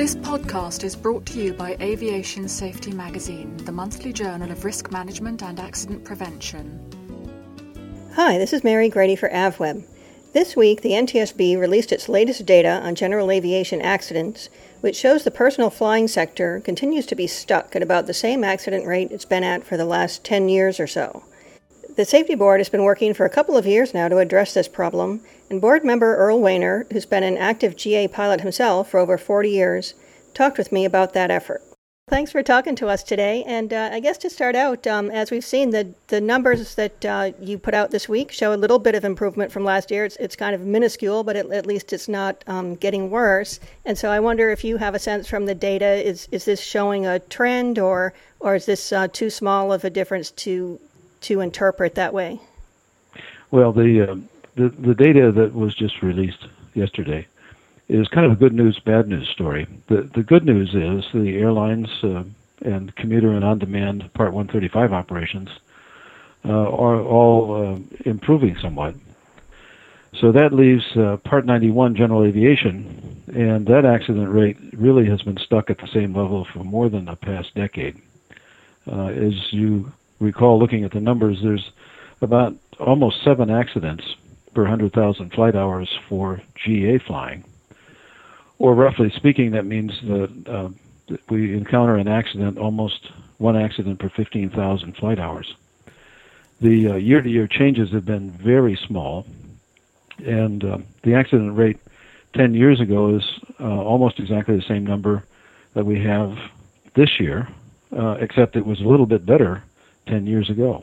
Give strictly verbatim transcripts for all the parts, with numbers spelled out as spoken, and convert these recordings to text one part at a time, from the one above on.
This podcast is brought to you by Aviation Safety Magazine, the monthly journal of risk management and accident prevention. Hi, this is Mary Grady for AvWeb. This week, the N T S B released its latest data on general aviation accidents, which shows the personal flying sector continues to be stuck at about the same accident rate it's been at for the last ten years or so. The Safety Board has been working for a couple of years now to address this problem, and board member Earl Wehner, who's been an active G A pilot himself for over forty years, talked with me about that effort. Thanks for talking to us today, and uh, I guess to start out, um, as we've seen, the, the numbers that uh, you put out this week show a little bit of improvement from last year. It's, it's kind of minuscule, but it, at least it's not um, getting worse. And so I wonder if you have a sense from the data, is is this showing a trend, or or is this uh, too small of a difference to to interpret that way? Well, the, uh, the the data that was just released yesterday is kind of a good news, bad news story. The the good news is the airlines uh, and commuter and on-demand Part one thirty-five operations uh, are all uh, improving somewhat. So that leaves uh, Part ninety-one general aviation, and that accident rate really has been stuck at the same level for more than the past decade. Uh, as you recall, looking at the numbers, there's about almost seven accidents per one hundred thousand flight hours for G A flying. Or roughly speaking, that means that, uh, that we encounter an accident, almost one accident per fifteen thousand flight hours. The uh, year-to-year changes have been very small, and uh, the accident rate ten years ago is uh, almost exactly the same number that we have this year, uh, except it was a little bit better ten years ago.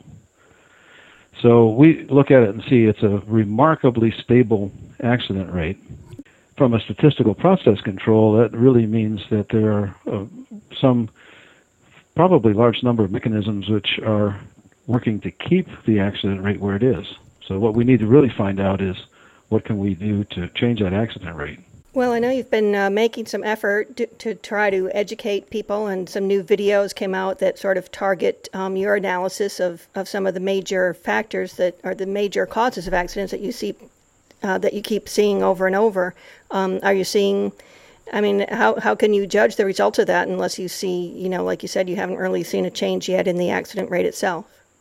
So we look at it and see it's a remarkably stable accident rate. From a statistical process control, that really means that there are uh, some probably large number of mechanisms which are working to keep the accident rate where it is. So what we need to really find out is what can we do to change that accident rate. Well, I know you've been uh, making some effort to, to try to educate people, and some new videos came out that sort of target um, your analysis of, of some of the major factors that are the major causes of accidents that you see uh, that you keep seeing over and over. Um, are you seeing? I mean, how how can you judge the results of that unless you see, you know, like you said, you haven't really seen a change yet in the accident rate itself?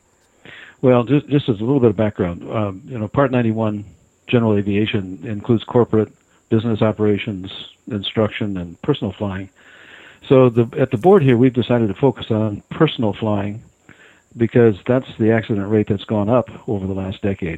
Well, just just as a little bit of background, um, you know, Part ninety-one general aviation includes corporate, business operations, instruction, and personal flying. So the, at the board here, we've decided to focus on personal flying because that's the accident rate that's gone up over the last decade.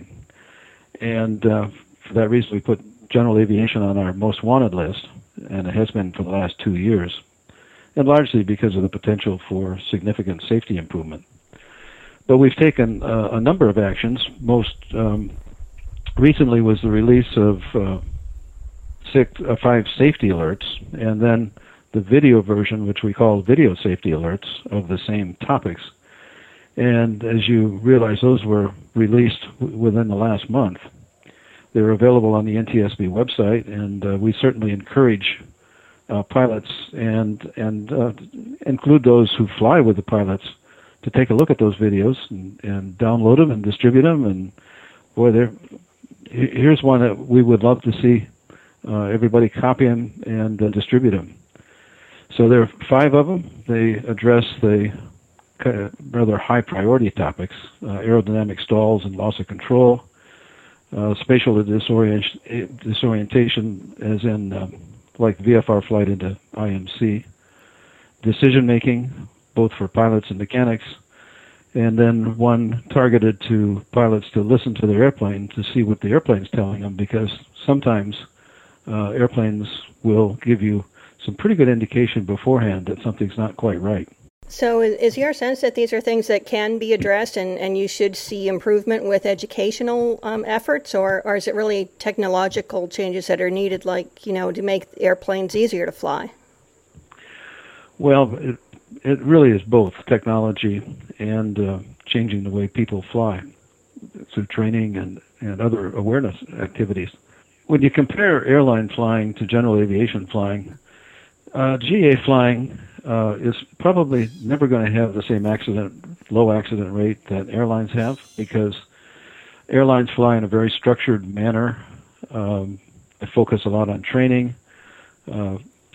And uh, for that reason, we put general aviation on our most wanted list, and it has been for the last two years, and largely because of the potential for significant safety improvement. But we've taken uh, a number of actions. Most um, recently was the release of uh, Six, uh, five safety alerts, and then the video version, which we call video safety alerts, of the same topics. And as you realize, those were released w- within the last month. They're available on the N T S B website, and uh, we certainly encourage uh, pilots and and uh, include those who fly with the pilots to take a look at those videos and, and download them and distribute them. And boy, they're, here's one that we would love to see Uh, everybody copy them and uh, distribute them. So there are five of them. They address the kind of rather high priority topics: uh, aerodynamic stalls and loss of control, uh, spatial disorient- disorientation, as in uh, like V F R flight into I M C, decision making, both for pilots and mechanics, and then one targeted to pilots to listen to their airplane to see what the airplane's telling them, because sometimes Uh, airplanes will give you some pretty good indication beforehand that something's not quite right. So is, is your sense that these are things that can be addressed and, and you should see improvement with educational um, efforts, or, or is it really technological changes that are needed, like, you know, to make airplanes easier to fly? Well, it, it really is both technology and uh, changing the way people fly through training and, and other awareness activities. When you compare airline flying to general aviation flying, uh, G A flying uh, is probably never going to have the same accident, low accident rate that airlines have, because airlines fly in a very structured manner. Um, they focus a lot on training, uh,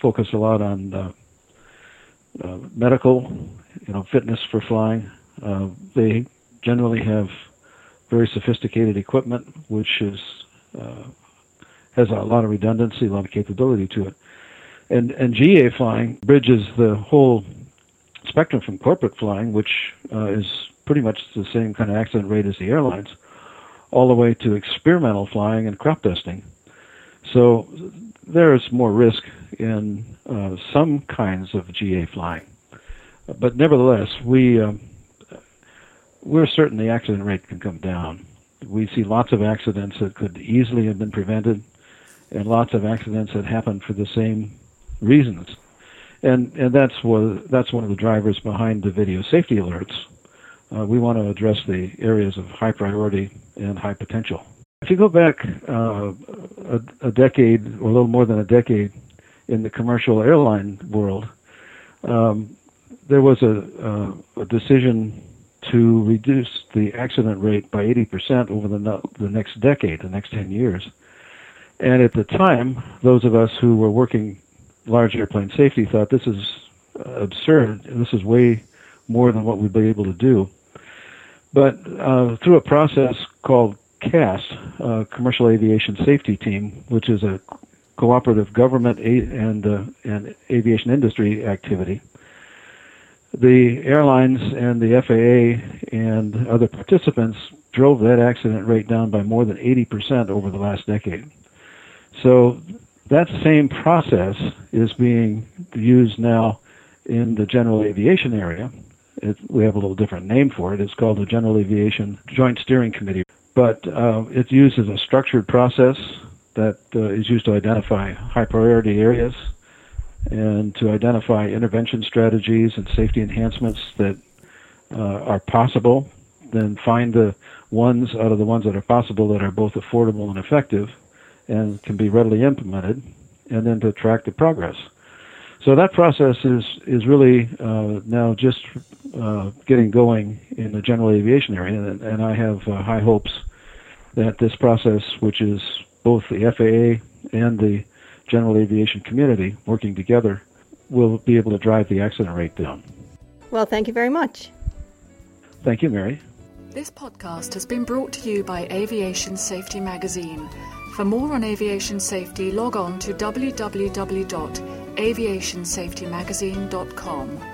focus a lot on uh, uh, medical, you know, fitness for flying. Uh, they generally have very sophisticated equipment, which is uh, has a lot of redundancy, a lot of capability to it. And and G A flying bridges the whole spectrum from corporate flying, which uh, is pretty much the same kind of accident rate as the airlines, all the way to experimental flying and crop dusting. So there is more risk in uh, some kinds of G A flying. But nevertheless, we, uh, we're certain the accident rate can come down. We see lots of accidents that could easily have been prevented, and lots of accidents that happen for the same reasons. And and that's what that's one of the drivers behind the video safety alerts. Uh, we want to address the areas of high priority and high potential. If you go back uh, a, a decade, or a little more than a decade, in the commercial airline world, um, there was a, uh, a decision to reduce the accident rate by eighty percent over the, no, the next decade, the next ten years. And at the time, those of us who were working large airplane safety thought this is absurd. This is way more than what we'd be able to do. But uh, through a process called CAST, uh, Commercial Aviation Safety Team, which is a cooperative government and uh, and aviation industry activity, the airlines and the F A A and other participants drove that accident rate down by more than eighty percent over the last decade. So that same process is being used now in the general aviation area. It, we have a little different name for it. It's called the General Aviation Joint Steering Committee. But uh, it's used as a structured process that uh, is used to identify high priority areas and to identify intervention strategies and safety enhancements that uh, are possible, then find the ones out of the ones that are possible that are both affordable and effective and can be readily implemented, and then to track the progress. So that process is is really uh, now just uh, getting going in the general aviation area, and, and I have uh, high hopes that this process, which is both the F A A and the general aviation community working together, will be able to drive the accident rate down. Well, thank you very much. Thank you, Mary. This podcast has been brought to you by Aviation Safety Magazine. For more on aviation safety, log on to w w w dot aviation safety magazine dot com.